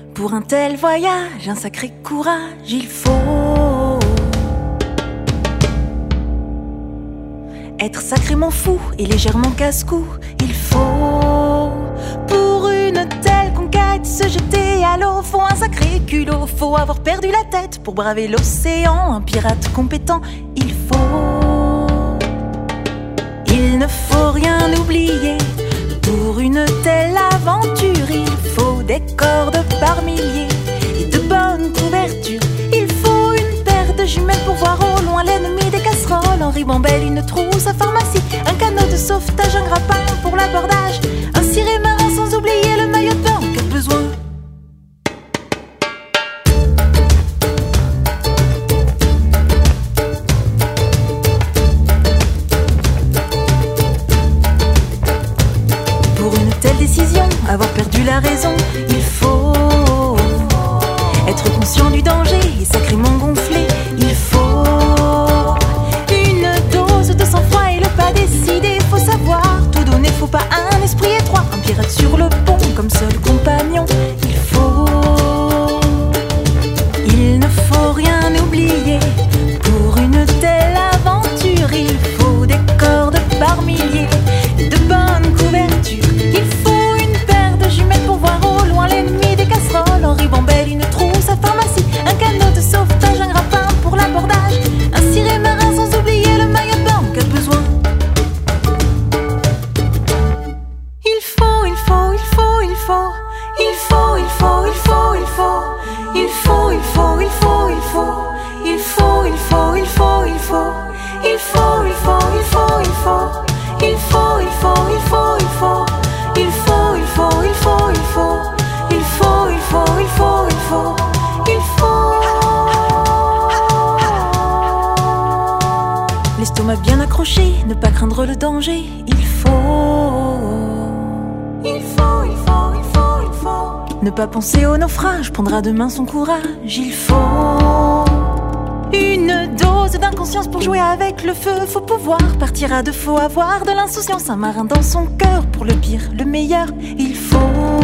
Pour un tel voyage, un sacré courage, il faut être sacrément fou et légèrement casse-cou. Il faut, pour une telle conquête, se jeter à l'eau. Faut un sacré culot, faut avoir perdu la tête pour braver l'océan. Un pirate compétent, il ne faut rien oublier. Pour une telle aventure, il faut des cordes par milliers et de bonnes couvertures. Il faut une paire de jumelles pour voir au loin l'ennemi des casseroles. En ribambelle, une trousse à pharmacie, un canot de sauvetage, un grappin pour l'abordage, un ciré marin sans oublier le maillot de bain en cas de besoin. Avoir perdu la raison, il faut être conscient du danger et sacrément gonflé. Il faut une dose de sang-froid et le pas décidé. Faut savoir tout donner, faut pas un esprit étroit. Un pirate sur le pont comme seul compagnon. Il ne faut rien oublier. Pour une telle aventure, il faut des cordes par milliers, de bonnes couvertures. Il faut pour voir au loin l'ennemi des casseroles. En ribambelle, une trousse à pharmacie, un canot de sauvetage, un grappin pour l'abordage, un ciré marin sans oublier le maillot de bain en cas de besoin. Il faut l'estomac bien accroché, ne pas craindre le danger. Il faut ne pas penser au naufrage, prendre à deux mains son courage. Il faut une dose d'inconscience pour jouer avec le feu. Faut pouvoir partir à deux, faut avoir de l'insouciance. Un marin dans son cœur, pour le pire, le meilleur. Il faut